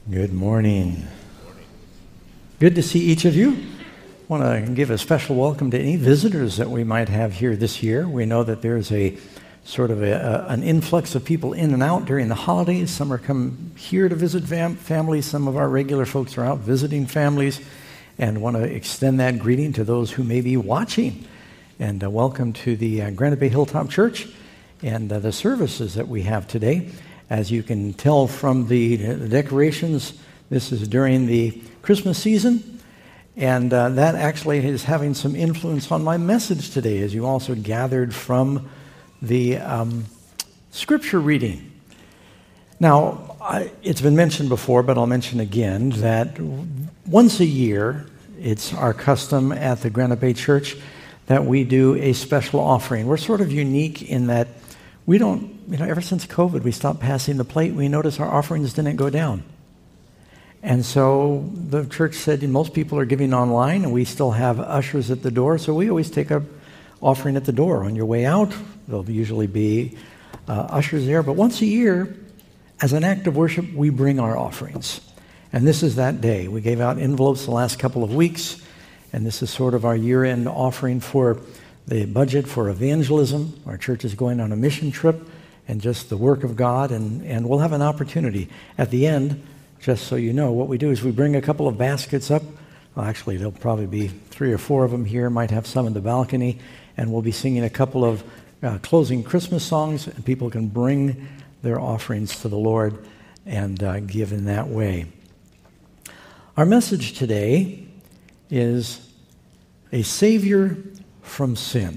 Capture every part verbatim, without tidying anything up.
Good morning. Good to see each of you. I want to give a special welcome to any visitors that we might have here this year. We know that there's a sort of a, a, an influx of people in and out during the holidays. Some are come here to visit fam- families. Some of our regular folks are out visiting families, and want to extend that greeting to those who may be watching. And uh, welcome to the uh, Granite Bay Hilltop Church and uh, the services that we have today. As you can tell from the, the decorations, this is during the Christmas season, and uh, that actually is having some influence on my message today, as you also gathered from the um, scripture reading. Now, I, it's been mentioned before, but I'll mention again that once a year, it's our custom at the Granite Bay Church that we do a special offering. We're sort of unique in that we don't, you know, ever since COVID, we stopped passing the plate. We noticed our offerings didn't go down. And so the church said most people are giving online, and we still have ushers at the door. So we always take an offering at the door. On your way out, there'll usually be uh, ushers there. But once a year, as an act of worship, we bring our offerings. And this is that day. We gave out envelopes the last couple of weeks, and this is sort of our year-end offering for the budget for evangelism. Our church is going on a mission trip and just the work of God, and, and we'll have an opportunity. At the end, just so you know, what we do is we bring a couple of baskets up. Well, actually, there'll probably be three or four of them here, might have some in the balcony, and we'll be singing a couple of uh, closing Christmas songs, and people can bring their offerings to the Lord and uh, give in that way. Our message today is a Savior from sin.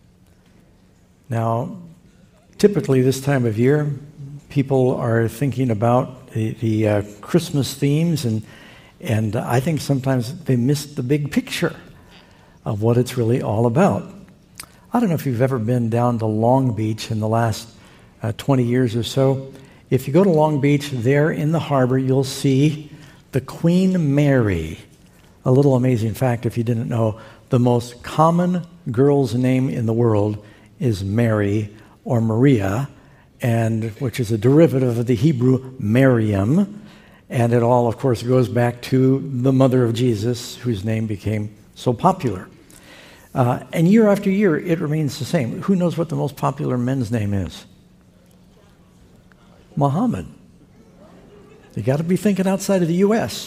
Now, typically this time of year, people are thinking about the, the uh, Christmas themes, and and I think sometimes they miss the big picture of what it's really all about. I don't know if you've ever been down to Long Beach in the last uh, twenty years or so. If you go to Long Beach, there in the harbor, you'll see the Queen Mary. A little amazing fact, if you didn't know, the most common girl's name in the world is Mary or Maria, and which is a derivative of the Hebrew Miriam, and it all, of course, goes back to the mother of Jesus, whose name became so popular. Uh, and year after year, it remains the same. Who knows what the most popular men's name is? Muhammad. You got to be thinking outside of the U S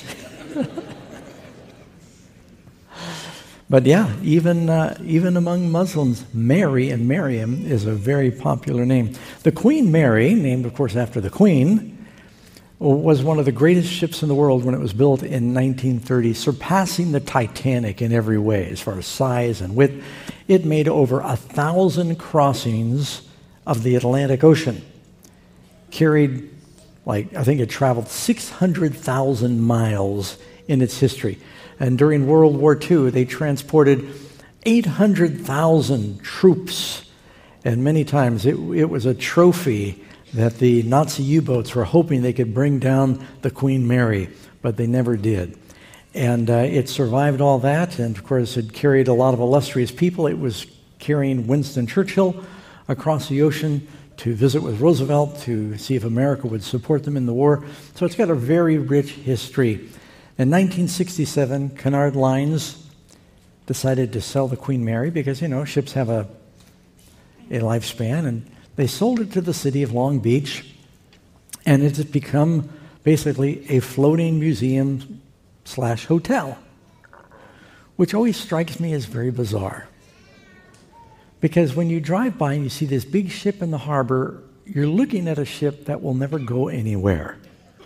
But yeah, even uh, even among Muslims, Mary and Miriam is a very popular name. The Queen Mary, named of course after the Queen, was one of the greatest ships in the world when it was built in nineteen thirty, surpassing the Titanic in every way as far as size and width. It made over a thousand crossings of the Atlantic Ocean. Carried, like, I think it traveled six hundred thousand miles in its history. And during World War Two, they transported eight hundred thousand troops. And many times it, it was a trophy that the Nazi U-boats were hoping they could bring down the Queen Mary, but they never did. And uh, it survived all that, and of course it carried a lot of illustrious people. It was carrying Winston Churchill across the ocean to visit with Roosevelt to see if America would support them in the war. So it's got a very rich history. In nineteen sixty-seven, Cunard Lines decided to sell the Queen Mary because, you know, ships have a, a lifespan, and they sold it to the city of Long Beach, and it has become basically a floating museum slash hotel, which always strikes me as very bizarre. Because when you drive by and you see this big ship in the harbor, you're looking at a ship that will never go anywhere.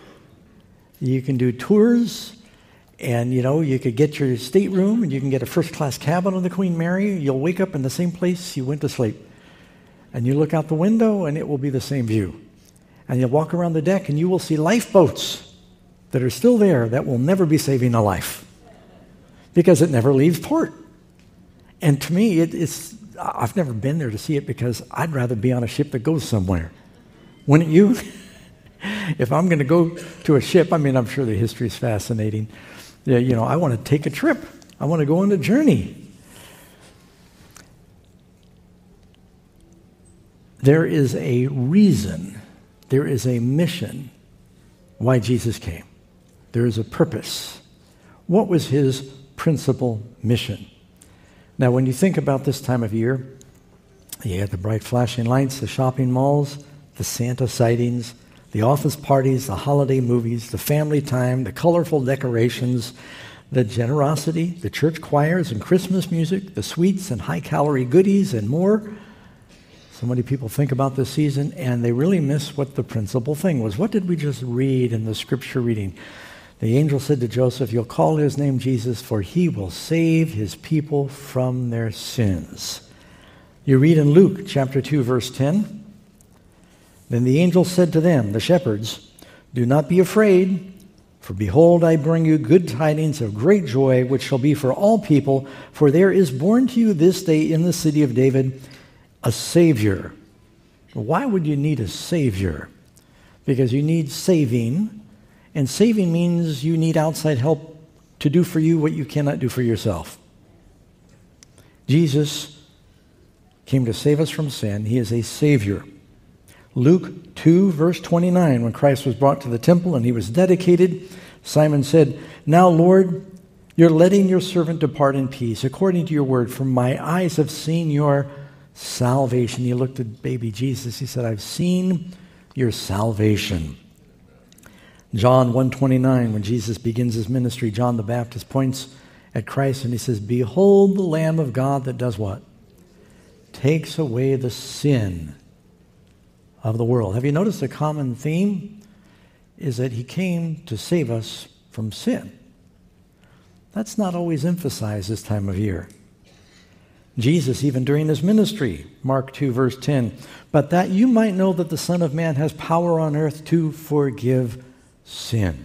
You can do tours, and, you know, you could get your stateroom, and you can get a first-class cabin on the Queen Mary. You'll wake up in the same place you went to sleep. And you look out the window, and it will be the same view. And you'll walk around the deck, and you will see lifeboats that are still there that will never be saving a life because it never leaves port. And to me, it, it's I've never been there to see it because I'd rather be on a ship that goes somewhere. Wouldn't you? If I'm going to go to a ship, I mean, I'm sure the history is fascinating. Yeah, you know, I want to take a trip. I want to go on a journey. There is a reason, there is a mission why Jesus came. There is a purpose. What was his principal mission? Now, when you think about this time of year, you have the bright flashing lights, the shopping malls, the Santa sightings, the office parties, the holiday movies, the family time, the colorful decorations, the generosity, the church choirs and Christmas music, the sweets and high-calorie goodies and more. So many people think about this season and they really miss what the principal thing was. What did we just read in the scripture reading? The angel said to Joseph, "You'll call his name Jesus, for he will save his people from their sins." You read in Luke chapter two, verse ten, "Then the angel said to them, the shepherds, 'Do not be afraid, for behold, I bring you good tidings of great joy, which shall be for all people, for there is born to you this day in the city of David a Savior.'" Why would you need a Savior? Because you need saving, and saving means you need outside help to do for you what you cannot do for yourself. Jesus came to save us from sin. He is a Savior. Luke two, verse twenty-nine, when Christ was brought to the temple and he was dedicated, Simon said, "Now, Lord, you're letting your servant depart in peace, according to your word, for my eyes have seen your salvation." He looked at baby Jesus. He said, "I've seen your salvation." John one twenty-nine, when Jesus begins his ministry, John the Baptist points at Christ and he says, "Behold the Lamb of God that does what? Takes away the sin of the world." Have you noticed a common theme? Is that he came to save us from sin. That's not always emphasized this time of year. Jesus, even during his ministry, Mark two, verse ten, "But that you might know that the Son of Man has power on earth to forgive sin."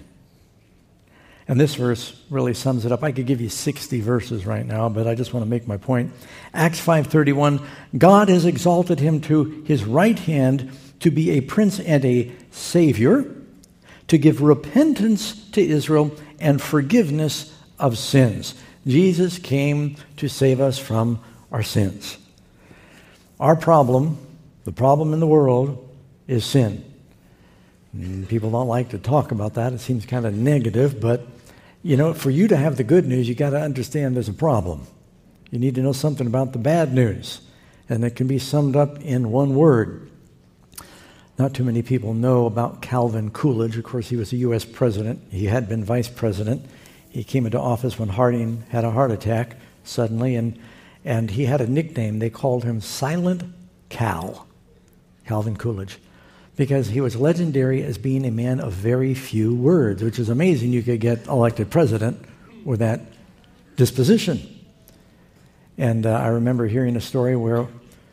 And this verse really sums it up. I could give you sixty verses right now, but I just want to make my point. Acts five thirty-one, "God has exalted him to his right hand to be a prince and a savior, to give repentance to Israel and forgiveness of sins." Jesus came to save us from our sins. Our problem, the problem in the world, is sin. And people don't like to talk about that. It seems kind of negative, but you know, for you to have the good news, you got to understand there's a problem. You need to know something about the bad news, and it can be summed up in one word. Not too many people know about Calvin Coolidge. Of course, he was a U S president. He had been vice president. He came into office when Harding had a heart attack suddenly, and, and he had a nickname. They called him Silent Cal, Calvin Coolidge, because he was legendary as being a man of very few words, which is amazing. You could get elected president with that disposition. And uh, I remember hearing a story where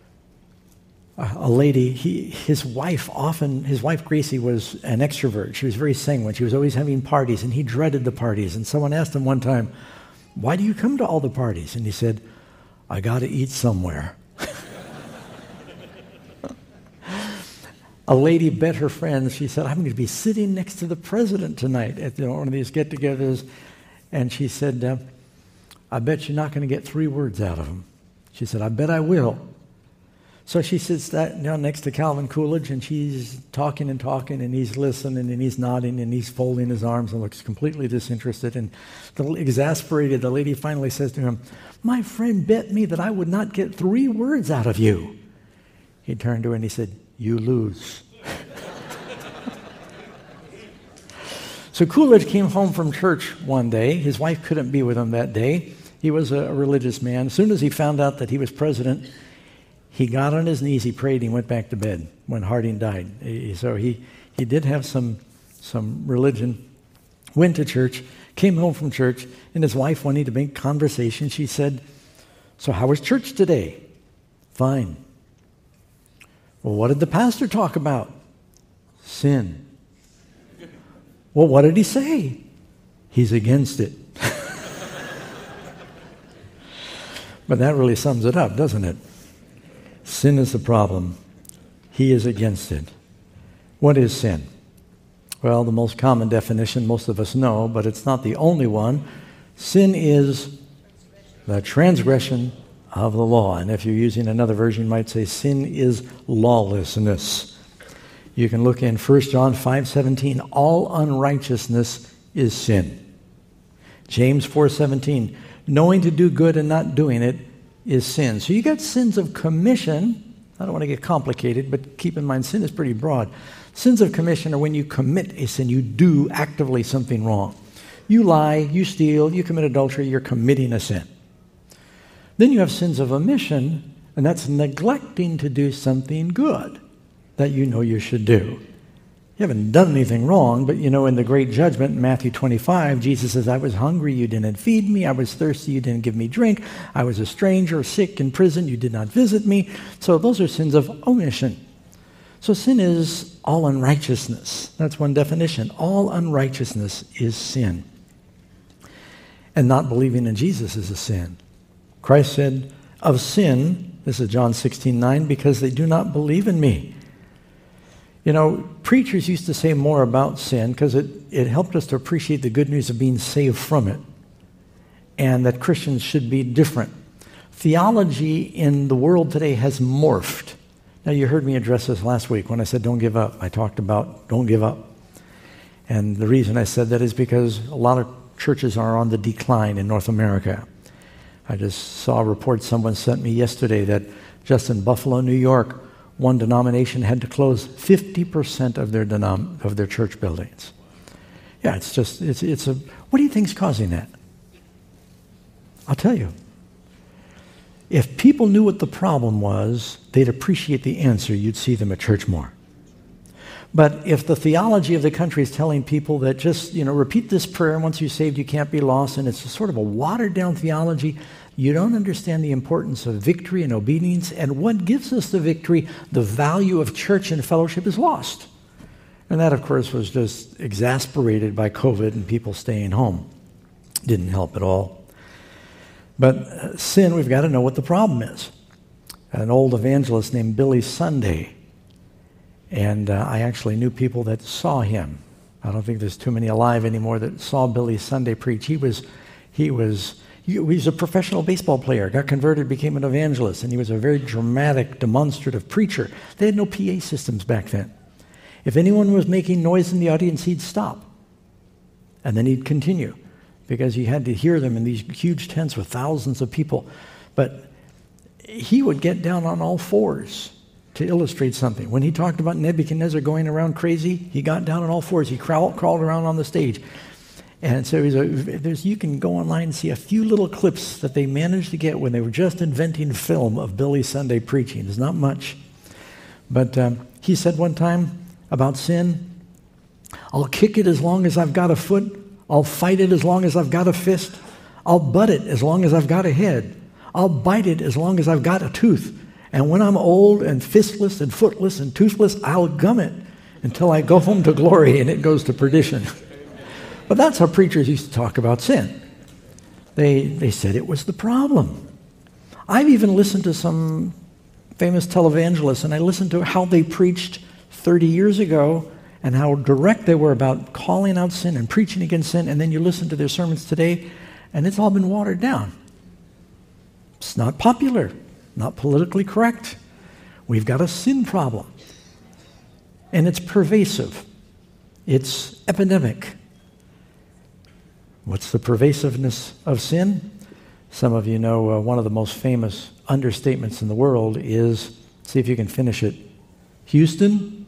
a lady, he, his wife often, his wife Gracie was an extrovert. She was very sanguine. She was always having parties, and he dreaded the parties. And someone asked him one time, "Why do you come to all the parties?" And he said, "I got to eat somewhere." A lady bet her friends, she said, "I'm going to be sitting next to the president tonight at you know, one of these get-togethers." And she said, uh, "I bet you're not going to get three words out of him." She said, "I bet I will." So she sits down next to Calvin Coolidge, and she's talking and talking, and he's listening, and he's nodding, and he's folding his arms and looks completely disinterested. And the, exasperated, the lady finally says to him, "My friend bet me that I would not get three words out of you." He turned to her and he said, "You lose." So Coolidge came home from church one day. His wife couldn't be with him that day. He was a religious man. As soon as he found out that he was president, he got on his knees, he prayed, and he went back to bed when Harding died. So he, he did have some, some religion, went to church, came home from church, and his wife wanted to make conversation. She said, "So how was church today?" "Fine." "Well, what did the pastor talk about?" "Sin." "Well, what did he say?" "He's against it." But that really sums it up, doesn't it? Sin is the problem. He is against it. What is sin? Well, the most common definition most of us know, but it's not the only one. Sin is the transgression of the law. And if you're using another version, you might say sin is lawlessness. You can look in First John five seventeen. All unrighteousness is sin. James four seventeen, knowing to do good and not doing it is sin. So you got sins of commission. I don't want to get complicated, but keep in mind sin is pretty broad. Sins of commission are when you commit a sin, you do actively something wrong. You lie, you steal, you commit adultery, you're committing a sin. Then you have sins of omission, and that's neglecting to do something good that you know you should do. You haven't done anything wrong, but you know in the great judgment in Matthew twenty-five, Jesus says, I was hungry, you didn't feed me. I was thirsty, you didn't give me drink. I was a stranger, sick, in prison, you did not visit me. So those are sins of omission. So sin is all unrighteousness. That's one definition. All unrighteousness is sin. And not believing in Jesus is a sin. Christ said, of sin, this is John sixteen nine, because they do not believe in me. You know, preachers used to say more about sin because it, it helped us to appreciate the good news of being saved from it and that Christians should be different. Theology in the world today has morphed. Now, you heard me address this last week when I said don't give up. I talked about don't give up. And the reason I said that is because a lot of churches are on the decline in North America. I just saw a report someone sent me yesterday that just in Buffalo, New York, one denomination had to close fifty percent of their denom- of their church buildings. Yeah, it's just, it's, it's a, what do you think's causing that? I'll tell you. If people knew what the problem was, they'd appreciate the answer. You'd see them at church more. But if the theology of the country is telling people that just, you know, repeat this prayer, and once you're saved, you can't be lost, and it's a sort of a watered-down theology, you don't understand the importance of victory and obedience, and what gives us the victory, the value of church and fellowship, is lost. And that, of course, was just exasperated by COVID and people staying home. Didn't help at all. But uh, sin, we've got to know what the problem is. An old evangelist named Billy Sunday, and uh, I actually knew people that saw him. I don't think there's too many alive anymore that saw Billy Sunday preach. He was, he was, he was a professional baseball player, got converted, became an evangelist, and he was a very dramatic, demonstrative preacher. They had no P A systems back then. If anyone was making noise in the audience, he'd stop, and then he'd continue, because he had to hear them in these huge tents with thousands of people. But he would get down on all fours to illustrate something. When he talked about Nebuchadnezzar going around crazy, he got down on all fours. He crawled, crawled around on the stage. And so he's a, there's, you can go online and see a few little clips that they managed to get when they were just inventing film of Billy Sunday preaching. There's not much. But um, he said one time about sin, I'll kick it as long as I've got a foot. I'll fight it as long as I've got a fist. I'll butt it as long as I've got a head. I'll bite it as long as I've got a tooth. And when I'm old and fistless and footless and toothless, I'll gum it until I go home to glory and it goes to perdition. But that's how preachers used to talk about sin. They, they said it was the problem. I've even listened to some famous televangelists, and I listened to how they preached thirty years ago and how direct they were about calling out sin and preaching against sin, and then you listen to their sermons today, and it's all been watered down. It's not popular, not politically correct. We've got a sin problem, and it's pervasive. It's epidemic. What's the pervasiveness of sin? Some of you know uh, one of the most famous understatements in the world is, see if you can finish it, Houston,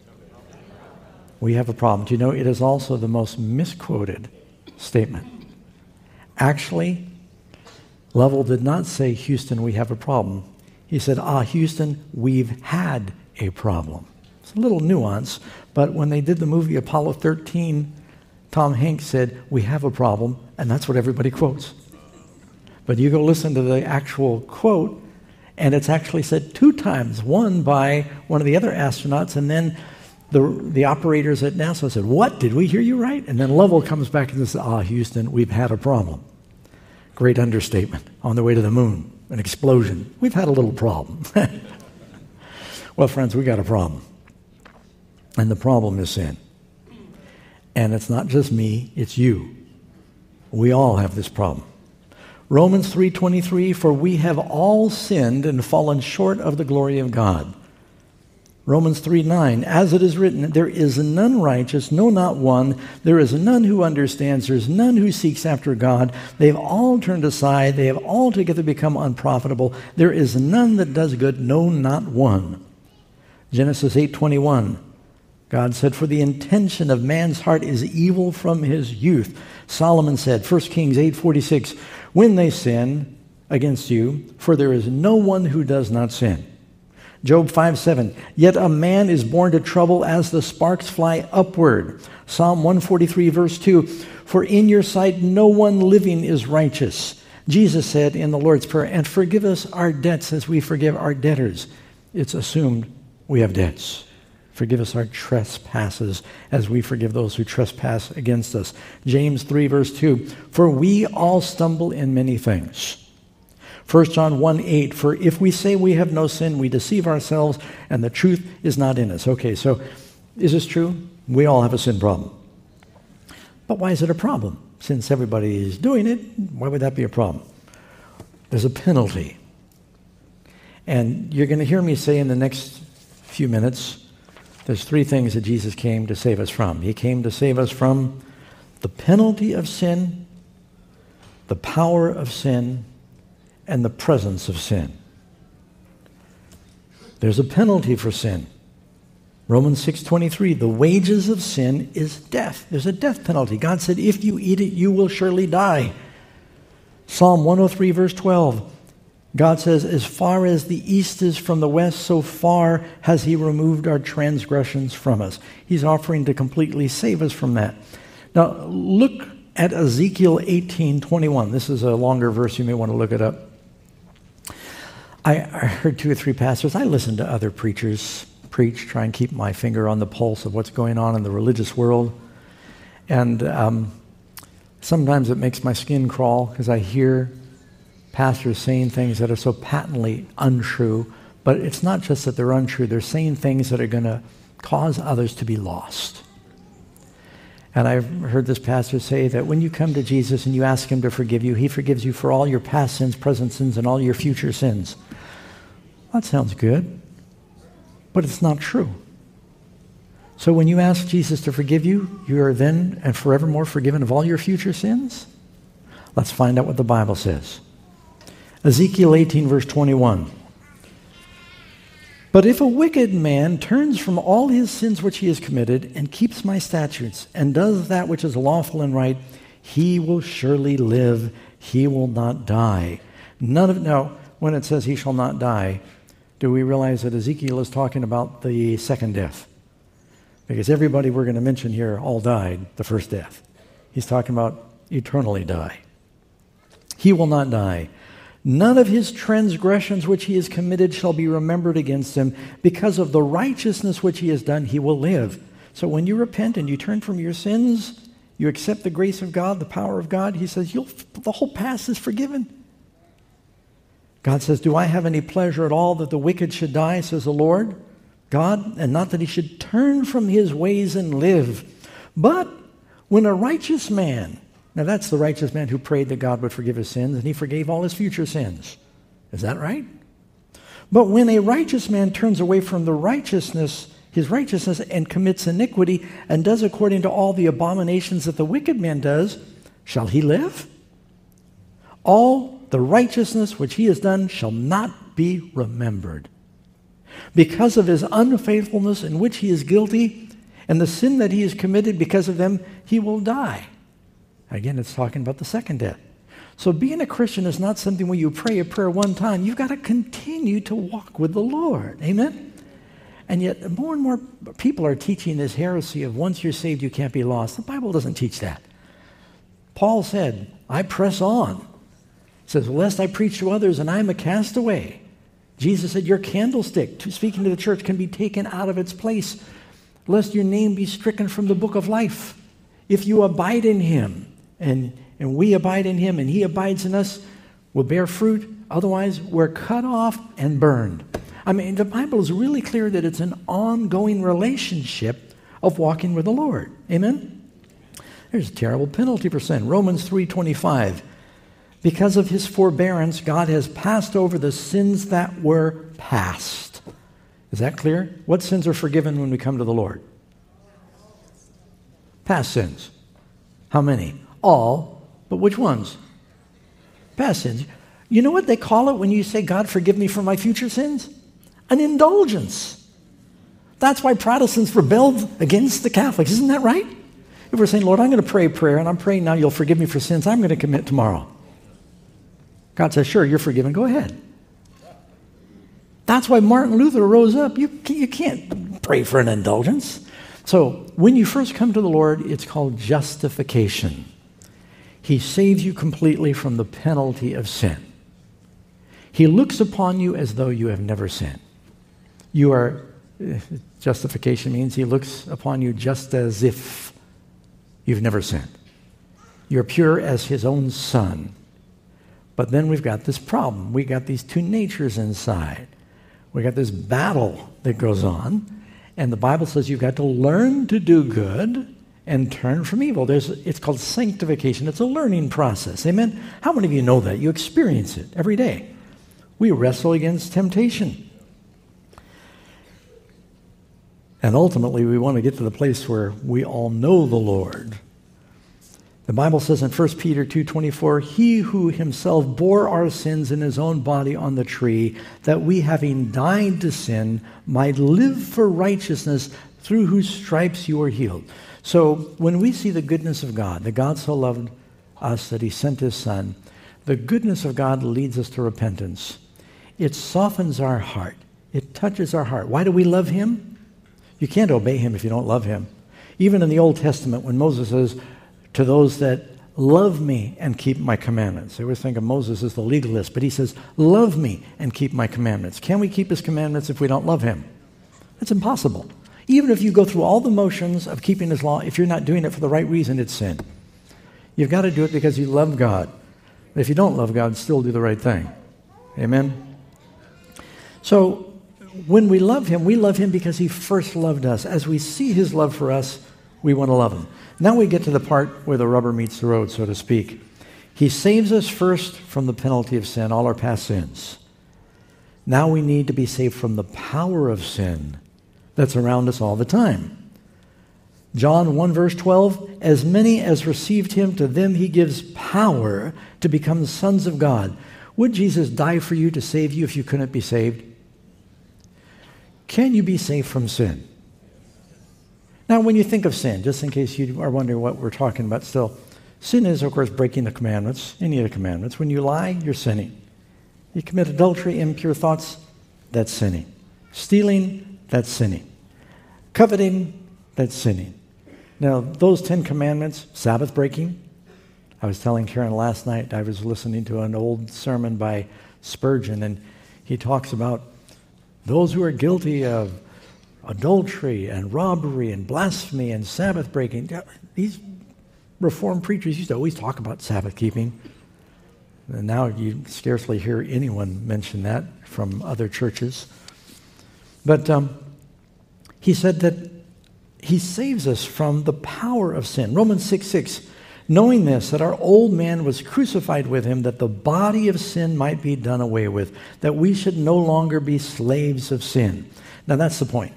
we have a problem. Do you know it is also the most misquoted statement? Actually, Lovell did not say, Houston, we have a problem. He said, ah, Houston, we've had a problem. It's a little nuance, but when they did the movie Apollo thirteen, Tom Hanks said, we have a problem, and that's what everybody quotes. But you go listen to the actual quote, and it's actually said two times, one by one of the other astronauts, and then the, the operators at NASA said, what, did we hear you right? And then Lovell comes back and says, ah, Houston, we've had a problem. Great understatement. On the way to the moon, an explosion. We've had a little problem. Well, friends, we got a problem. And the problem is sin. And it's not just me, it's you. We all have this problem. Romans three twenty-three, for we have all sinned and fallen short of the glory of God. Romans three nine, as it is written, there is none righteous, no, not one. There is none who understands. There is none who seeks after God. They have all turned aside. They have altogether become unprofitable. There is none that does good, no, not one. Genesis eight twenty-one, God said, for the intention of man's heart is evil from his youth. Solomon said, First Kings eight forty-six, when they sin against you, for there is no one who does not sin. Job five seven, yet a man is born to trouble as the sparks fly upward. Psalm one forty-three verse two, for in your sight no one living is righteous. Jesus said in the Lord's Prayer, and forgive us our debts as we forgive our debtors. It's assumed we have debts. Forgive us our trespasses as we forgive those who trespass against us. James three verse two, for we all stumble in many things. First John one eight, for if we say we have no sin, we deceive ourselves, and the truth is not in us. Okay, so is this true? We all have a sin problem. But why is it a problem? Since everybody is doing it, why would that be a problem? There's a penalty. And you're going to hear me say in the next few minutes, there's three things that Jesus came to save us from. He came to save us from the penalty of sin, the power of sin, and the presence of sin. There's a penalty for sin. Romans six twenty-three, the wages of sin is death. There's a death penalty. God said, if you eat it, you will surely die. Psalm one oh three verse twelve, God says, as far as the east is from the west, so far has he removed our transgressions from us. He's offering to completely save us from that. Now, look at Ezekiel eighteen twenty-one. This is a longer verse. You may want to look it up. I heard two or three pastors. I listen to other preachers preach, try and keep my finger on the pulse of what's going on in the religious world. And um, sometimes it makes my skin crawl because I hear pastors saying things that are so patently untrue. But it's not just that they're untrue. They're saying things that are going to cause others to be lost. And I've heard this pastor say that when you come to Jesus and you ask him to forgive you, he forgives you for all your past sins, present sins, and all your future sins. That sounds good, but it's not true. So when you ask Jesus to forgive you, you are then and forevermore forgiven of all your future sins? Let's find out what the Bible says. Ezekiel eighteen verse twenty-one. But if a wicked man turns from all his sins which he has committed and keeps my statutes and does that which is lawful and right, he will surely live. He will not die. None of now, when it says he shall not die, do we realize that Ezekiel is talking about the second death? Because everybody we're going to mention here all died the first death. He's talking about eternally die. He will not die. None of his transgressions which he has committed shall be remembered against him. Because of the righteousness which he has done, he will live. So when you repent and you turn from your sins, you accept the grace of God, the power of God, he says, You'll, the whole past is forgiven. God says, do I have any pleasure at all that the wicked should die, says the Lord God, and not that he should turn from his ways and live. But when a righteous man, now that's the righteous man who prayed that God would forgive his sins, and he forgave all his future sins. Is that right? But when a righteous man turns away from the righteousness, his righteousness, and commits iniquity, and does according to all the abominations that the wicked man does, shall he live? All the righteousness which he has done shall not be remembered. Because of his unfaithfulness in which he is guilty, and the sin that he has committed because of them, he will die. Again, it's talking about the second death. So being a Christian is not something where you pray a prayer one time. You've got to continue to walk with the Lord. Amen? And yet more and more people are teaching this heresy of once you're saved, you can't be lost. The Bible doesn't teach that. Paul said, I press on. He says, lest I preach to others and I am a castaway. Jesus said, your candlestick, speaking to the church, can be taken out of its place, lest your name be stricken from the book of life. If you abide in him, and, and we abide in him, and he abides in us, we'll bear fruit. Otherwise, we're cut off and burned. I mean, the Bible is really clear that it's an ongoing relationship of walking with the Lord. Amen? There's a terrible penalty for sin. Romans three twenty-five. Because of his forbearance, God has passed over the sins that were past. Is that clear? What sins are forgiven when we come to the Lord? Past sins. How many? All, but which ones? Past sins. You know what they call it when you say, God, forgive me for my future sins? An indulgence. That's why Protestants rebelled against the Catholics. Isn't that right? If we're saying, Lord, I'm going to pray a prayer, and I'm praying now you'll forgive me for sins I'm going to commit tomorrow. God says, sure, you're forgiven. Go ahead. That's why Martin Luther rose up. You, you can't pray for an indulgence. So when you first come to the Lord, it's called justification. He saves you completely from the penalty of sin. He looks upon you as though you have never sinned. You are, justification means he looks upon you just as if you've never sinned. You're pure as his own son. But then we've got this problem. We've got these two natures inside. We've got this battle that goes on. And the Bible says you've got to learn to do good and turn from evil. There's, it's called sanctification. It's a learning process. Amen? How many of you know that? You experience it every day. We wrestle against temptation. And ultimately, we want to get to the place where we all know the Lord. The Bible says in First Peter two twenty-four, he who himself bore our sins in his own body on the tree, that we, having died to sin, might live for righteousness, through whose stripes you are healed. So when we see the goodness of God, that God so loved us that he sent his Son, the goodness of God leads us to repentance. It softens our heart. It touches our heart. Why do we love him? You can't obey him if you don't love him. Even in the Old Testament, when Moses says, to those that love me and keep my commandments. I always think of Moses as the legalist, but he says, love me and keep my commandments. Can we keep his commandments if we don't love him? It's impossible. Even if you go through all the motions of keeping his law, if you're not doing it for the right reason, it's sin. You've got to do it because you love God. If you don't love God, still do the right thing. Amen? So when we love him, we love him because he first loved us. As we see his love for us, we want to love him. Now we get to the part where the rubber meets the road, so to speak. He saves us first from the penalty of sin, all our past sins. Now we need to be saved from the power of sin that's around us all the time. John one verse twelve, as many as received him, to them he gives power to become the sons of God. Would Jesus die for you to save you if you couldn't be saved? Can you be saved from sin? Now, when you think of sin, just in case you are wondering what we're talking about still, sin is, of course, breaking the commandments, any of the commandments. When you lie, you're sinning. You commit adultery, impure thoughts, that's sinning. Stealing, that's sinning. Coveting, that's sinning. Now, those Ten Commandments, Sabbath breaking. I was telling Karen last night, I was listening to an old sermon by Spurgeon, and he talks about those who are guilty of adultery and robbery and blasphemy and Sabbath breaking. These Reformed preachers used to always talk about Sabbath keeping. And now you scarcely hear anyone mention that from other churches. But um, he said that he saves us from the power of sin. Romans six six, knowing this, that our old man was crucified with him, that the body of sin might be done away with, that we should no longer be slaves of sin. Now that's the point.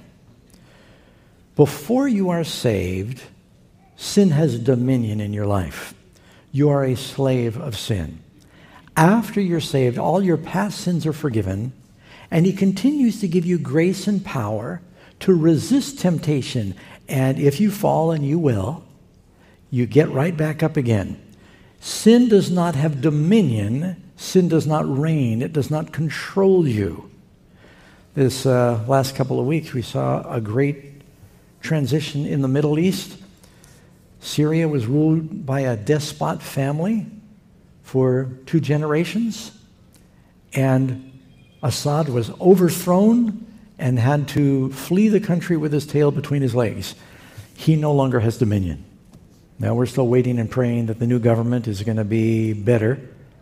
Before you are saved, sin has dominion in your life. You are a slave of sin. After you're saved, all your past sins are forgiven, and he continues to give you grace and power to resist temptation. And if you fall, and you will, you get right back up again. Sin does not have dominion. Sin does not reign. It does not control you. This uh, last couple of weeks, we saw a great transition in the Middle East. Syria was ruled by a despot family for two generations, and Assad was overthrown and had to flee the country with his tail between his legs. He no longer has dominion. Now we're still waiting and praying that the new government is going to be better,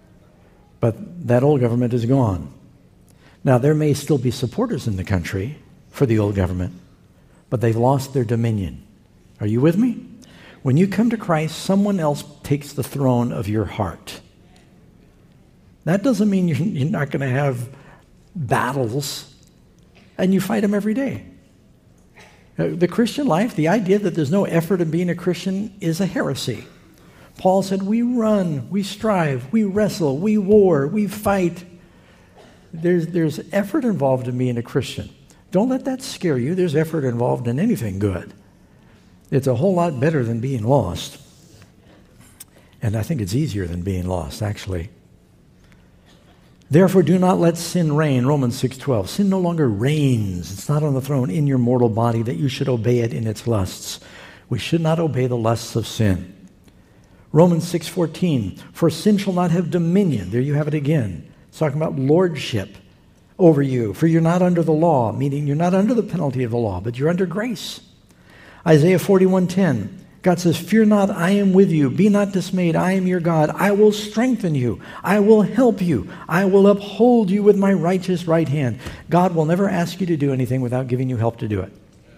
but that old government is gone. Now there may still be supporters in the country for the old government, but they've lost their dominion. Are you with me? When you come to Christ, someone else takes the throne of your heart. That doesn't mean you're not going to have battles and you fight them every day. The Christian life, the idea that there's no effort in being a Christian is a heresy. Paul said, we run, we strive, we wrestle, we war, we fight. There's, there's effort involved in being a Christian. Don't let that scare you. There's effort involved in anything good. It's a whole lot better than being lost. And I think it's easier than being lost, actually. Therefore, do not let sin reign, Romans six twelve. Sin no longer reigns. It's not on the throne in your mortal body that you should obey it in its lusts. We should not obey the lusts of sin. Romans six fourteen, for sin shall not have dominion. There you have it again. It's talking about lordship over you. For you're not under the law, meaning you're not under the penalty of the law, but you're under grace. Isaiah forty-one ten, God says, fear not, I am with you. Be not dismayed, I am your God. I will strengthen you. I will help you. I will uphold you with my righteous right hand. God will never ask you to do anything without giving you help to do it.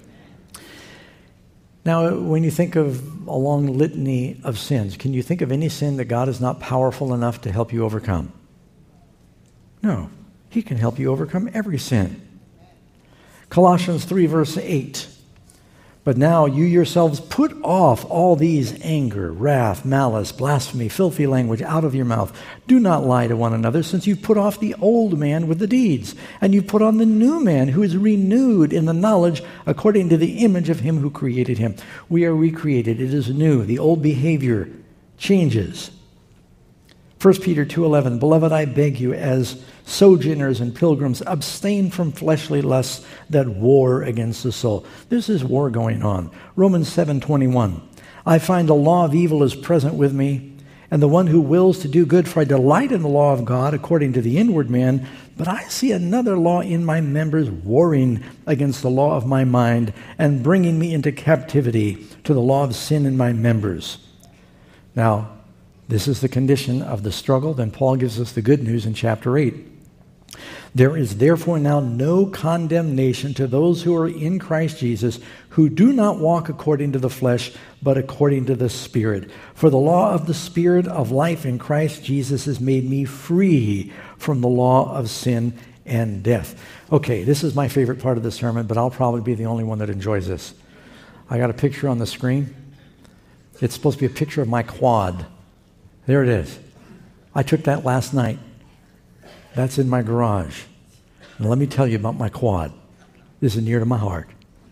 Now, when you think of a long litany of sins, can you think of any sin that God is not powerful enough to help you overcome? No. He can help you overcome every sin. Colossians three, verse eight. But now you yourselves put off all these anger, wrath, malice, blasphemy, filthy language out of your mouth. Do not lie to one another, since you've put off the old man with the deeds, and you've put on the new man who is renewed in the knowledge according to the image of him who created him. We are recreated. It is new. The old behavior changes. First Peter two eleven, beloved, I beg you, as sojourners and pilgrims, abstain from fleshly lusts that war against the soul. This is war going on. Romans seven twenty-one, I find the law of evil is present with me, and the one who wills to do good, for I delight in the law of God according to the inward man, but I see another law in my members warring against the law of my mind and bringing me into captivity to the law of sin in my members. Now, this is the condition of the struggle. Then Paul gives us the good news in chapter eight. There is therefore now no condemnation to those who are in Christ Jesus, who do not walk according to the flesh, but according to the Spirit. For the law of the Spirit of life in Christ Jesus has made me free from the law of sin and death. Okay, this is my favorite part of the sermon, but I'll probably be the only one that enjoys this. I got a picture on the screen. It's supposed to be a picture of my quad. There it is. I took that last night. That's in my garage. And let me tell you about my quad. This is near to my heart.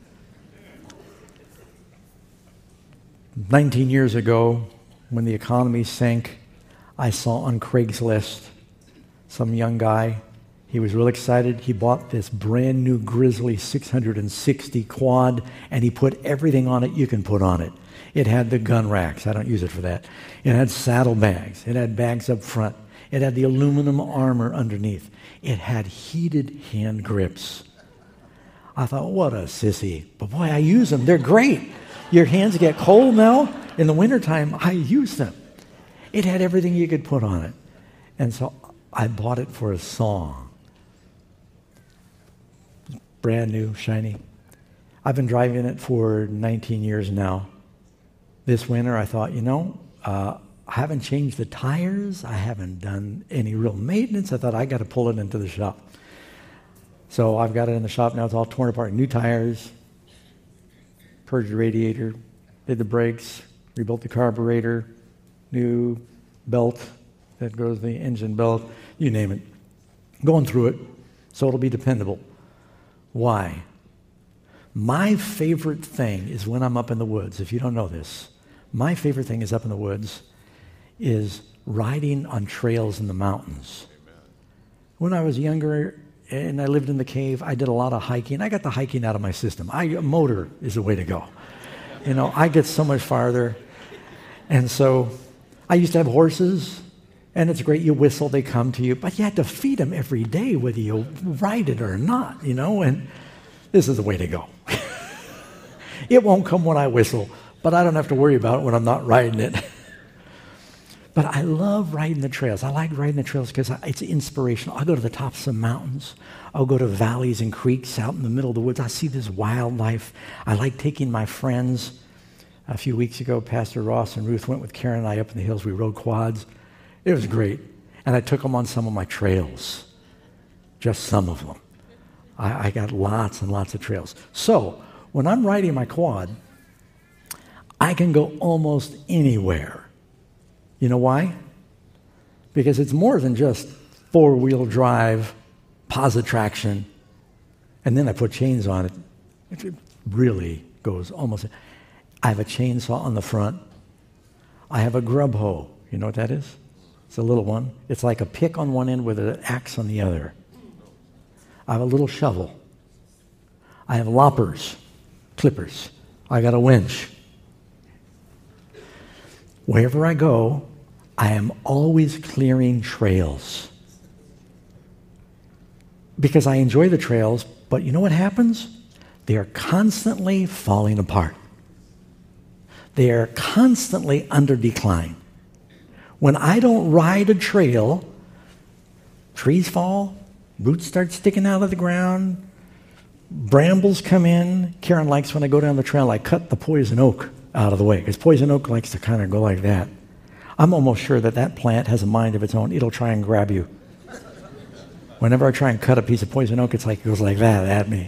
nineteen years ago, when the economy sank, I saw on Craigslist some young guy. He was real excited. He bought this brand new Grizzly six hundred sixty quad, and he put everything on it you can put on it. It had the gun racks. I don't use it for that. It had saddlebags. It had bags up front. It had the aluminum armor underneath. It had heated hand grips. I thought, what a sissy. But boy, I use them. They're great. Your hands get cold now. In the wintertime, I use them. It had everything you could put on it. And so I bought it for a song. Brand new, shiny. I've been driving it for nineteen years now. This winter, I thought, you know, uh, I haven't changed the tires. I haven't done any real maintenance. I thought, I got to pull it into the shop. So I've got it in the shop now. It's all torn apart. New tires, purged the radiator, did the brakes, rebuilt the carburetor, new belt that goes the engine belt, you name it. Going through it so it'll be dependable. Why? My favorite thing is when I'm up in the woods. If you don't know this, my favorite thing is up in the woods is riding on trails in the mountains. Amen. When I was younger and I lived in the cave, I did a lot of hiking. I got the hiking out of my system. I, a motor is the way to go. You know, I get so much farther. And so I used to have horses, and it's great. You whistle, they come to you. But you had to feed them every day, whether you ride it or not, you know. And this is the way to go. It won't come when I whistle, but I don't have to worry about it when I'm not riding it. But I love riding the trails. I like riding the trails because it's inspirational. I'll go to the tops of some mountains. I'll go to valleys and creeks out in the middle of the woods. I see this wildlife. I like taking my friends. A few weeks ago, Pastor Ross and Ruth went with Karen and I up in the hills. We rode quads. It was great. And I took them on some of my trails. Just some of them. I, I got lots and lots of trails. So when I'm riding my quad, I can go almost anywhere. You know why? Because it's more than just four-wheel drive, positive traction, and then I put chains on it. It really goes almost. I have a chainsaw on the front. I have a grub hoe. You know what that is? It's a little one. It's like a pick on one end with an axe on the other. I have a little shovel. I have loppers, clippers. I got a winch. Wherever I go, I am always clearing trails. Because I enjoy the trails, but you know what happens? They are constantly falling apart. They are constantly under decline. When I don't ride a trail, trees fall, roots start sticking out of the ground, brambles come in. Karen likes when I go down the trail, I cut the poison oak out of the way, because poison oak likes to kind of go like that. I'm almost sure that that plant has a mind of its own. It'll try and grab you. Whenever I try and cut a piece of poison oak, it's like it goes like that at me.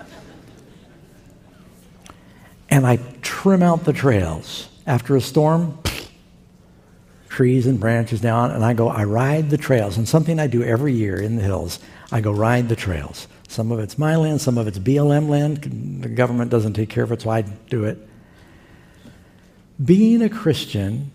And I trim out the trails. After a storm, trees and branches down, and I go, I ride the trails. And something I do every year in the hills, I go ride the trails. Some of it's my land, some of it's B L M land. The government doesn't take care of it, so I do it. Being a Christian,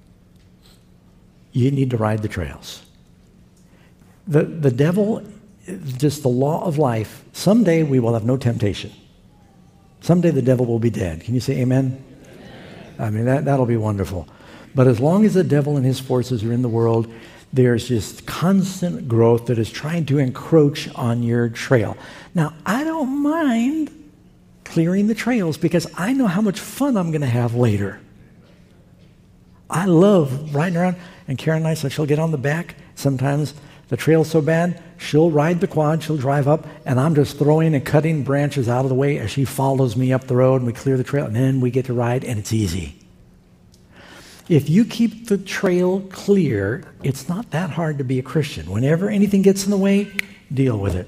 you need to ride the trails. The, the devil, just the law of life, someday we will have no temptation. Someday the devil will be dead. Can you say amen? Amen. I mean, that, that'll be wonderful. But as long as the devil and his forces are in the world, there's just constant growth that is trying to encroach on your trail. Now, I don't mind clearing the trails because I know how much fun I'm going to have later. I love riding around, and Karen and I, so she'll get on the back. Sometimes the trail's so bad, she'll ride the quad, she'll drive up, and I'm just throwing and cutting branches out of the way as she follows me up the road, and we clear the trail, and then we get to ride, and it's easy. If you keep the trail clear, it's not that hard to be a Christian. Whenever anything gets in the way, deal with it.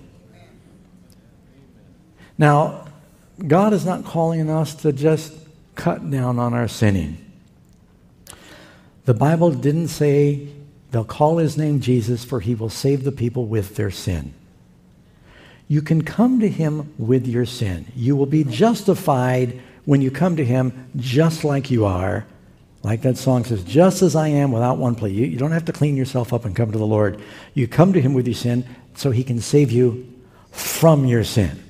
Now, God is not calling us to just cut down on our sinning. The Bible didn't say they'll call his name Jesus, for he will save the people with their sin. You can come to him with your sin. You will be justified when you come to him just like you are. Like that song says, just as I am without one plea. You, you don't have to clean yourself up and come to the Lord. You come to him with your sin so he can save you from your sin.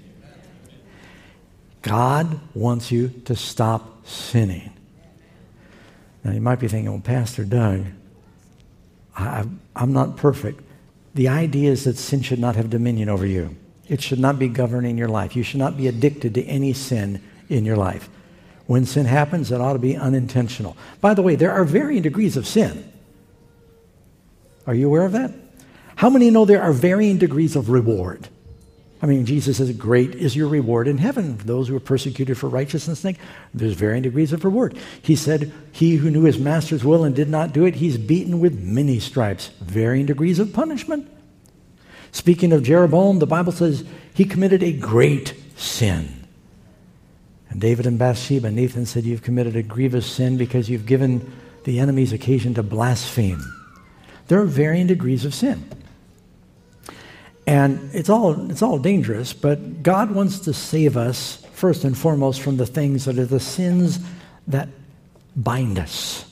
God wants you to stop sinning. Now, you might be thinking, well, Pastor Doug, I, I'm not perfect. The idea is that sin should not have dominion over you. It should not be governing your life. You should not be addicted to any sin in your life. When sin happens, it ought to be unintentional. By the way, there are varying degrees of sin. Are you aware of that? How many know there are varying degrees of reward? I mean, Jesus says, great is your reward in heaven. For those who are persecuted for righteousness' sake, there's varying degrees of reward. He said, he who knew his master's will and did not do it, he's beaten with many stripes. Varying degrees of punishment. Speaking of Jeroboam, the Bible says he committed a great sin. And David and Bathsheba, Nathan said, you've committed a grievous sin because you've given the enemies occasion to blaspheme. There are varying degrees of sin. And it's all, it's all dangerous, but God wants to save us, first and foremost, from the things that are the sins that bind us.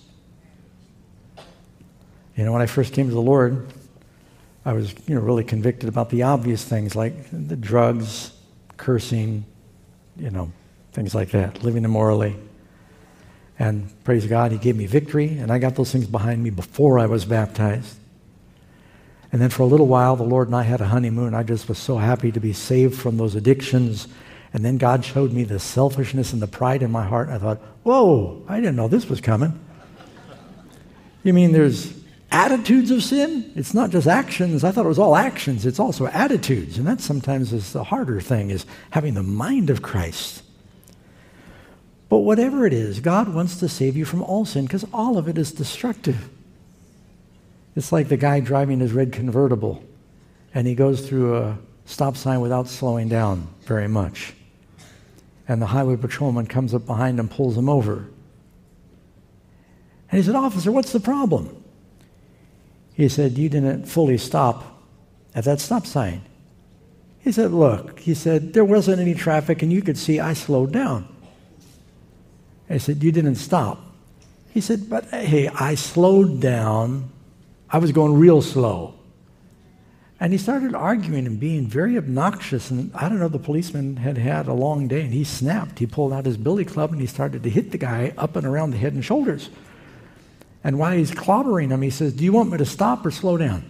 You know, when I first came to the Lord, I was, you know, really convicted about the obvious things like the drugs, cursing, you know, things like that, living immorally. And praise God, he gave me victory, and I got those things behind me before I was baptized. And then for a little while, the Lord and I had a honeymoon. I just was so happy to be saved from those addictions. And then God showed me the selfishness and the pride in my heart. And I thought, whoa, I didn't know this was coming. You mean there's attitudes of sin? It's not just actions. I thought it was all actions. It's also attitudes. And that sometimes is the harder thing, is having the mind of Christ. But whatever it is, God wants to save you from all sin because all of it is destructive. It's like the guy driving his red convertible, and he goes through a stop sign without slowing down very much. And the highway patrolman comes up behind him, pulls him over. And he said, "Officer, what's the problem?" He said, "You didn't fully stop at that stop sign." He said, "Look," he said, "there wasn't any traffic and you could see I slowed down." I said, "You didn't stop." He said, "But hey, I slowed down. I was going real slow." And he started arguing and being very obnoxious. And I don't know, the policeman had had a long day and he snapped. He pulled out his billy club and he started to hit the guy up and around the head and shoulders. And while he's clobbering him, he says, "Do you want me to stop or slow down?"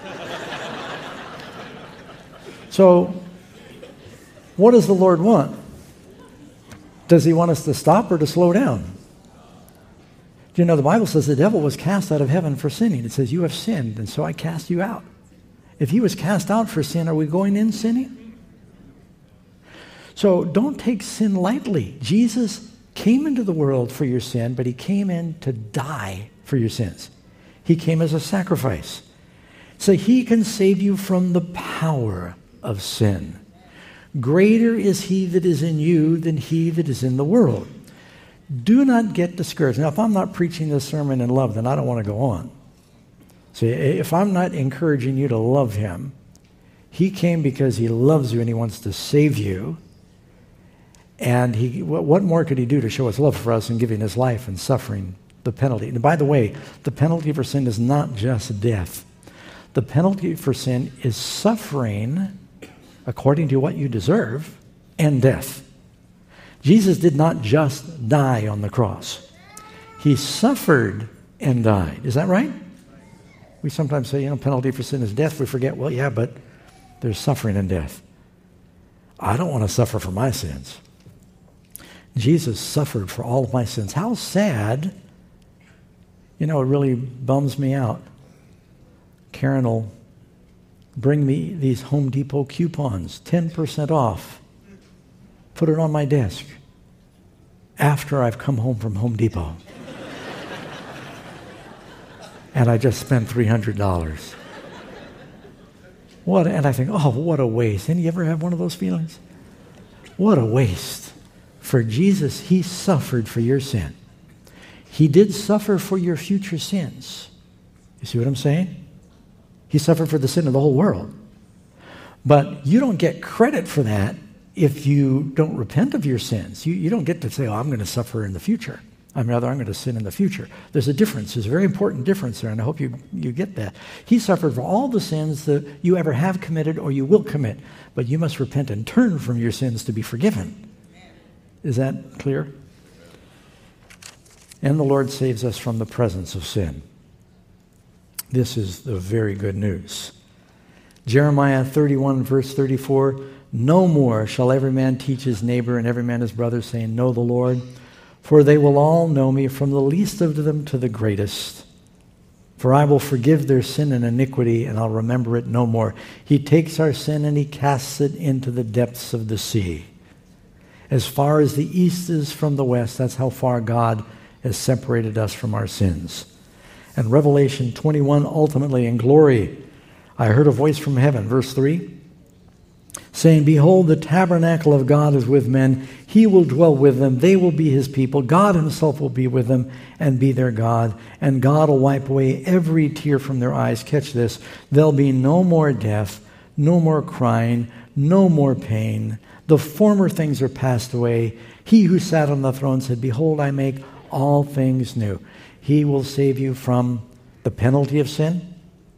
So, what does the Lord want? Does he want us to stop or to slow down? Do you know the Bible says the devil was cast out of heaven for sinning? It says, "You have sinned, and so I cast you out." If he was cast out for sin, are we going in sinning? So don't take sin lightly. Jesus came into the world for your sin, but he came in to die for your sins. He came as a sacrifice. So he can save you from the power of sin. Greater is he that is in you than he that is in the world. Do not get discouraged. Now, if I'm not preaching this sermon in love, then I don't want to go on. See, if I'm not encouraging you to love him, he came because he loves you and he wants to save you. And he, what more could he do to show his love for us in giving his life and suffering the penalty? And by the way, the penalty for sin is not just death. The penalty for sin is suffering according to what you deserve and death. Jesus did not just die on the cross. He suffered and died. Is that right? We sometimes say, you know, penalty for sin is death. We forget, well, yeah, but there's suffering and death. I don't want to suffer for my sins. Jesus suffered for all of my sins. How sad. You know, it really bums me out. Karen will bring me these Home Depot coupons, ten percent off. Put it on my desk after I've come home from Home Depot. And I just spent three hundred dollars. What? And I think, oh, what a waste. Any you ever have one of those feelings? What a waste. For Jesus, he suffered for your sin. He did suffer for your future sins. You see what I'm saying? He suffered for the sin of the whole world. But you don't get credit for that if you don't repent of your sins. You, you don't get to say, oh, I'm going to suffer in the future. I'm rather, I'm going to sin in the future. There's a difference. There's a very important difference there, and I hope you, you get that. He suffered for all the sins that you ever have committed or you will commit, but you must repent and turn from your sins to be forgiven. Is that clear? And the Lord saves us from the presence of sin. This is the very good news. Jeremiah thirty-one, verse thirty-four, no more shall every man teach his neighbor and every man his brother, saying, know the Lord, for they will all know me, from the least of them to the greatest. For I will forgive their sin and iniquity, and I'll remember it no more. He takes our sin and he casts it into the depths of the sea. As far as the east is from the west, that's how far God has separated us from our sins. And Revelation twenty-one, ultimately in glory, I heard a voice from heaven, verse three, saying, behold, the tabernacle of God is with men. He will dwell with them. They will be his people. God himself will be with them and be their God. And God will wipe away every tear from their eyes. Catch this. There'll be no more death, no more crying, no more pain. The former things are passed away. He who sat on the throne said, behold, I make all things new. He will save you from the penalty of sin.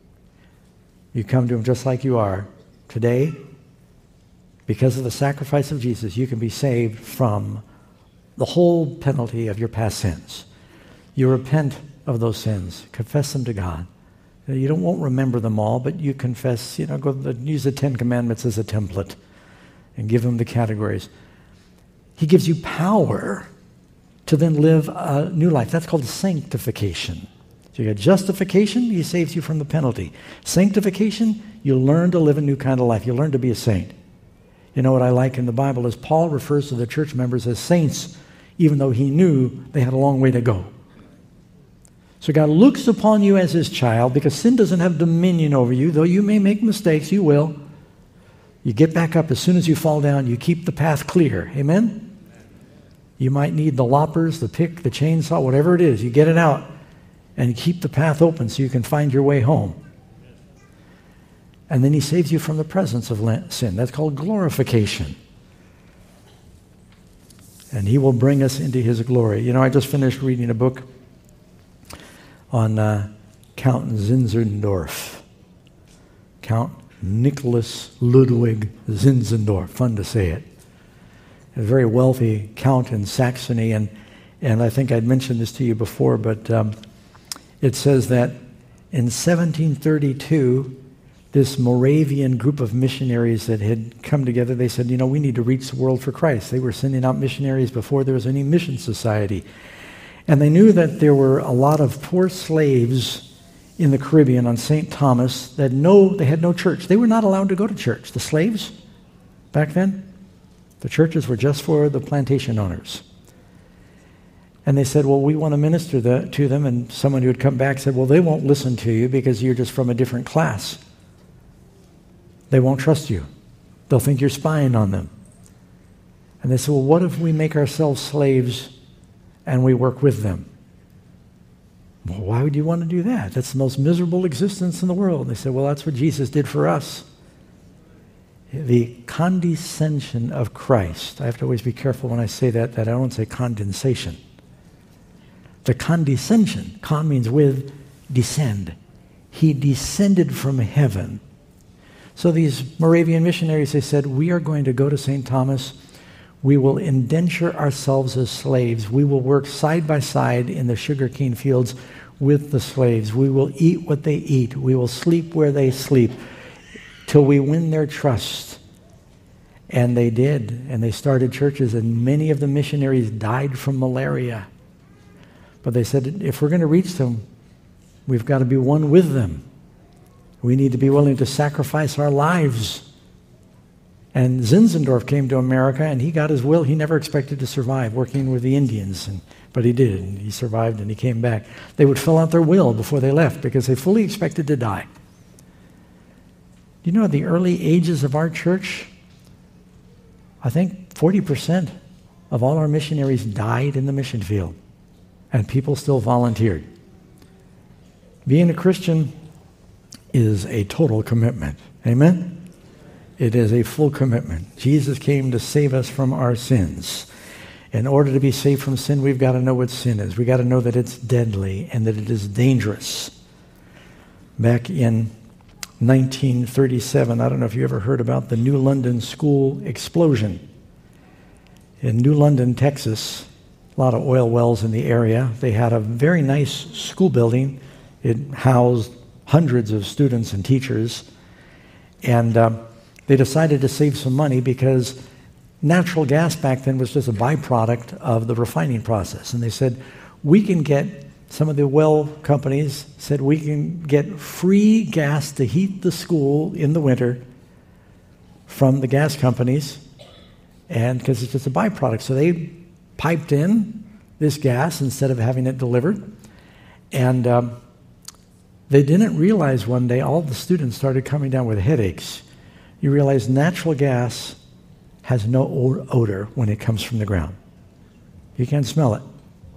You come to him just like you are. Today, because of the sacrifice of Jesus, you can be saved from the whole penalty of your past sins. You repent of those sins. Confess them to God. You don't won't remember them all, but you confess, you know, go use the Ten Commandments as a template and give them the categories. He gives you power to then live a new life. That's called sanctification. So you got justification, he saves you from the penalty. Sanctification, you learn to live a new kind of life. You learn to be a saint. You know what I like in the Bible is Paul refers to the church members as saints, even though he knew they had a long way to go. So God looks upon you as his child because sin doesn't have dominion over you, though you may make mistakes, you will. You get back up as soon as you fall down. You keep the path clear. Amen? You might need the loppers, the pick, the chainsaw, whatever it is. You get it out and keep the path open so you can find your way home. And then he saves you from the presence of sin. That's called glorification. And he will bring us into his glory. You know, I just finished reading a book on uh, Count Zinzendorf. Count Nicholas Ludwig Zinzendorf. Fun to say it. A very wealthy count in Saxony. And, and I think I'd mentioned this to you before, but um, it says that in seventeen thirty-two, this Moravian group of missionaries that had come together, they said, you know, we need to reach the world for Christ. They were sending out missionaries before there was any mission society. And they knew that there were a lot of poor slaves in the Caribbean on Saint Thomas that no, they had no church. They were not allowed to go to church. The slaves, back then, the churches were just for the plantation owners. And they said, well, we want to minister the, to them. And someone who had come back said, well, they won't listen to you because you're just from a different class. They won't trust you. They'll think you're spying on them. And they said, well, what if we make ourselves slaves and we work with them? Well, why would you want to do that? That's the most miserable existence in the world. And they said, well, that's what Jesus did for us. The condescension of Christ. I have to always be careful when I say that, that I don't say condensation. The condescension, con means with, descend. He descended from heaven. So these Moravian missionaries, they said, we are going to go to Saint Thomas. We will indenture ourselves as slaves. We will work side by side in the sugarcane fields with the slaves. We will eat what they eat. We will sleep where they sleep till we win their trust. And they did. And they started churches, and many of the missionaries died from malaria. But they said, if we're going to reach them, we've got to be one with them. We need to be willing to sacrifice our lives. And Zinzendorf came to America, and he got his will. He never expected to survive working with the Indians, and, but he did. And he survived, and he came back. They would fill out their will before they left because they fully expected to die. Do you know at the early ages of our church, I think forty percent of all our missionaries died in the mission field, and people still volunteered. Being a Christian is a total commitment. Amen? It is a full commitment. Jesus came to save us from our sins. In order to be saved from sin, we've got to know what sin is. We've got to know that it's deadly and that it is dangerous. Back in nineteen thirty-seven, I don't know if you ever heard about the New London school explosion. In New London, Texas, a lot of oil wells in the area. They had a very nice school building. It housed hundreds of students and teachers, and uh, they decided to save some money because natural gas back then was just a byproduct of the refining process. And they said, we can get, some of the well companies said, we can get free gas to heat the school in the winter from the gas companies, and because it's just a byproduct. So they piped in this gas instead of having it delivered, and um, they didn't realize one day all the students started coming down with headaches. You realize natural gas has no odor when it comes from the ground. You can't smell it.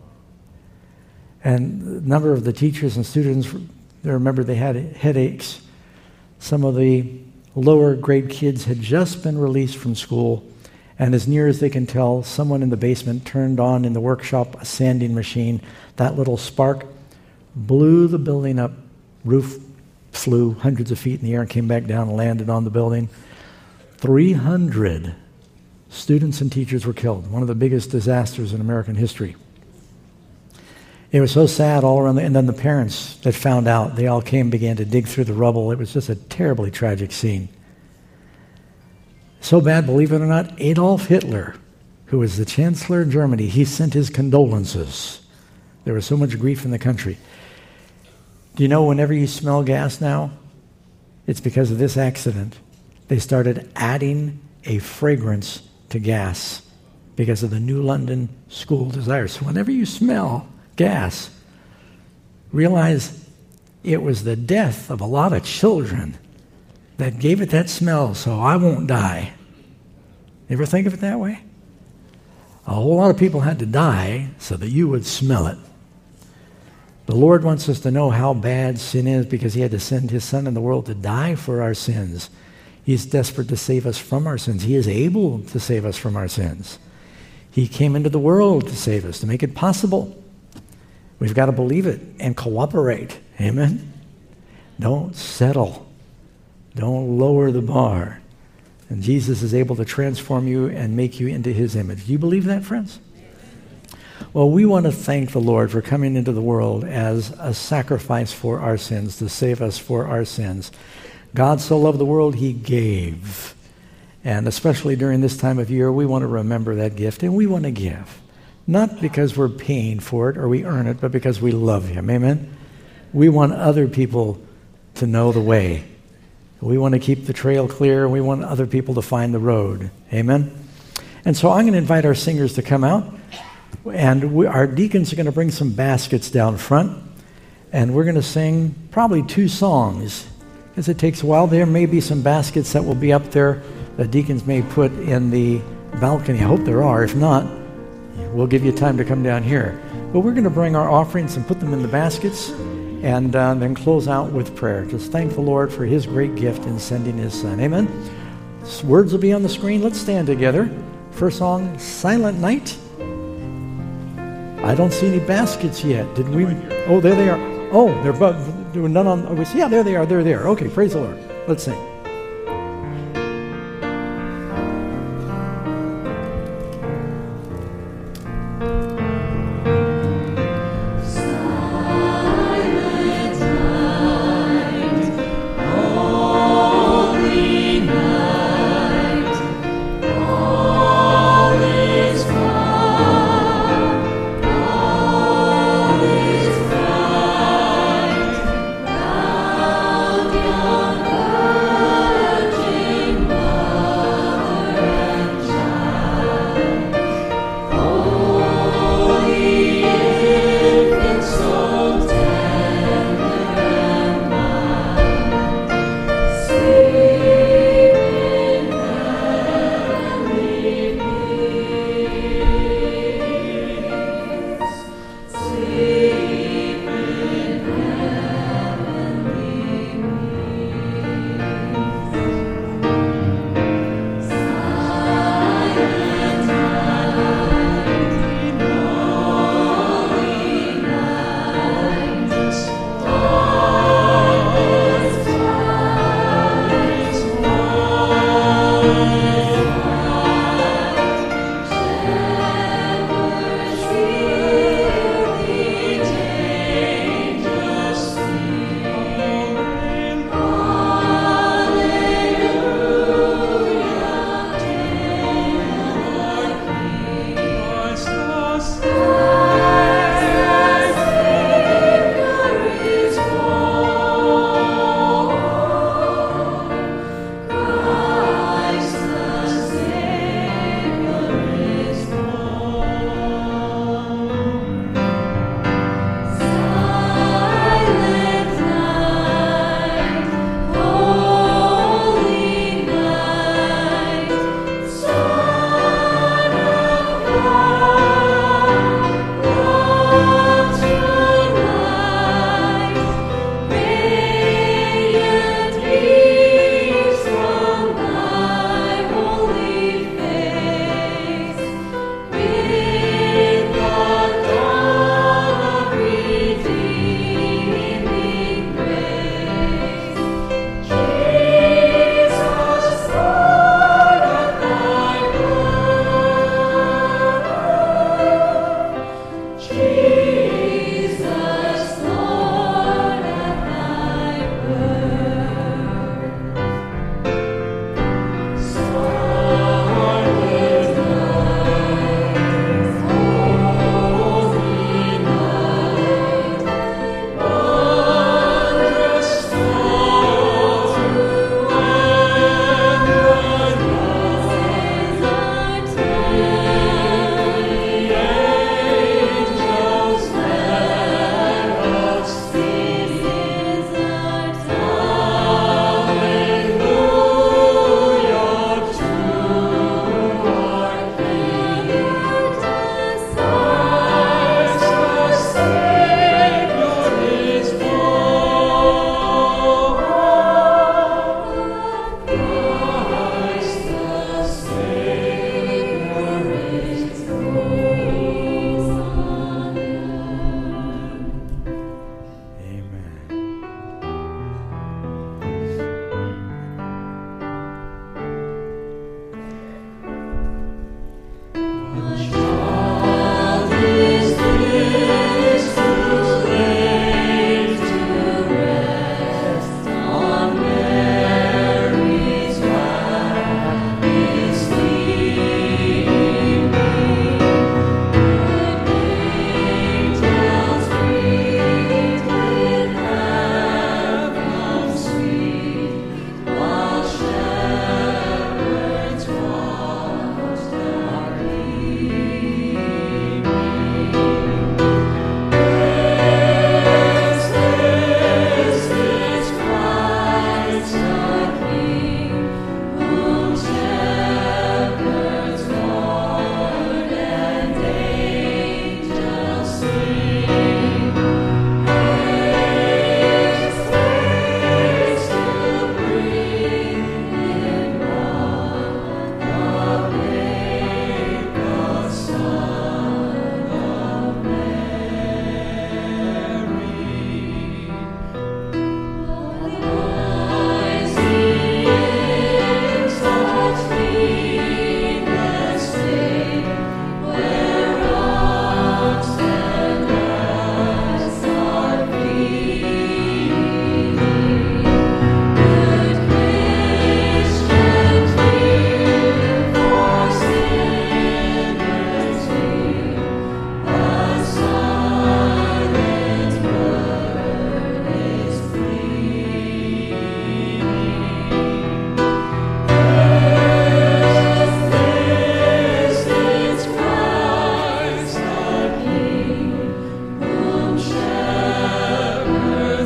And a number of the teachers and students, they remember they had headaches. Some of the lower grade kids had just been released from school, and as near as they can tell, someone in the basement turned on in the workshop a sanding machine. That little spark blew the building up. Roof flew hundreds of feet in the air and came back down and landed on the building. three hundred students and teachers were killed. One of the biggest disasters in American history. It was so sad all around. The, and then the parents that found out, they all came, began to dig through the rubble. It was just a terribly tragic scene. So bad, believe it or not, Adolf Hitler, who was the chancellor of Germany, he sent his condolences. There was so much grief in the country. Do you know whenever you smell gas now, it's because of this accident. They started adding a fragrance to gas because of the New London School Desire. So whenever you smell gas, realize it was the death of a lot of children that gave it that smell so I won't die. Ever think of it that way? A whole lot of people had to die so that you would smell it. The Lord wants us to know how bad sin is because he had to send his Son in the world to die for our sins. He's desperate to save us from our sins. He is able to save us from our sins. He came into the world to save us, to make it possible. We've got to believe it and cooperate. Amen? Don't settle. Don't lower the bar. And Jesus is able to transform you and make you into his image. Do you believe that, friends? Well, we want to thank the Lord for coming into the world as a sacrifice for our sins, to save us for our sins. God so loved the world, he gave. And especially during this time of year, we want to remember that gift, and we want to give. Not because we're paying for it or we earn it, but because we love him. Amen? We want other people to know the way. We want to keep the trail clear. We want other people to find the road. Amen? And so I'm going to invite our singers to come out. And we, our deacons are going to bring some baskets down front. And we're going to sing probably two songs. Because it takes a while. There may be some baskets that will be up there that deacons may put in the balcony. I hope there are. If not, we'll give you time to come down here. But we're going to bring our offerings and put them in the baskets. And uh, then close out with prayer. Just thank the Lord for his great gift in sending his Son. Amen? Words will be on the screen. Let's stand together. First song, Silent Night. I don't see any baskets yet. Did we? Oh, there they are. Oh, they're but doing none on. Oh, yeah, there they are. They're there. Okay, praise the Lord. Let's sing. Thank you.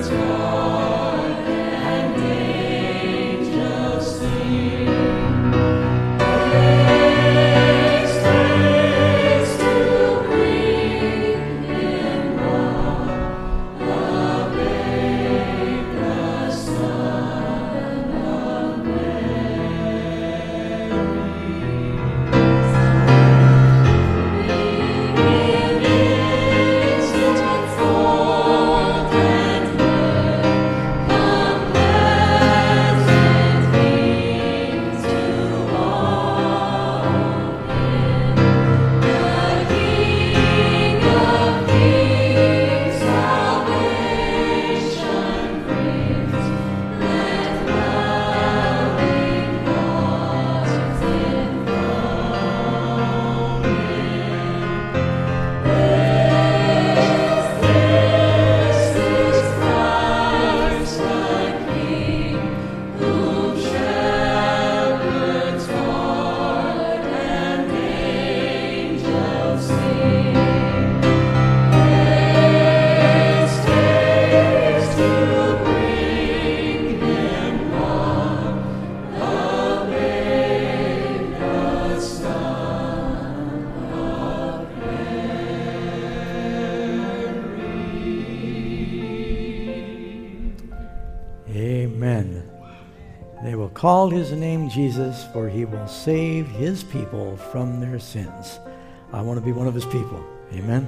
Amen. They will call his name Jesus, for he will save his people from their sins. I want to be one of his people. Amen.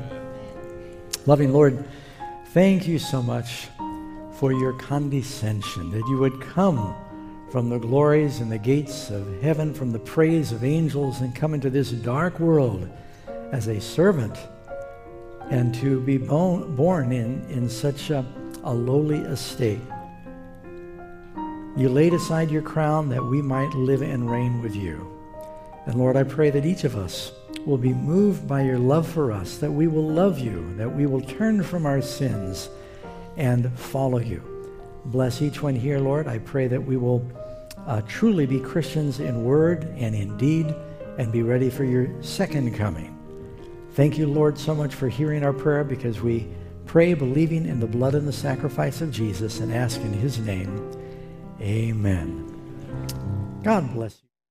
Loving Lord, thank you so much for your condescension, that you would come from the glories and the gates of heaven, from the praise of angels, and come into this dark world as a servant, and to be bo- born in, in such a, a lowly estate. You laid aside your crown that we might live and reign with you. And Lord, I pray that each of us will be moved by your love for us, that we will love you, that we will turn from our sins and follow you. Bless each one here, Lord. I pray that we will uh, truly be Christians in word and in deed, and be ready for your second coming. Thank you, Lord, so much for hearing our prayer, because we pray believing in the blood and the sacrifice of Jesus and ask in his name. Amen. God bless you.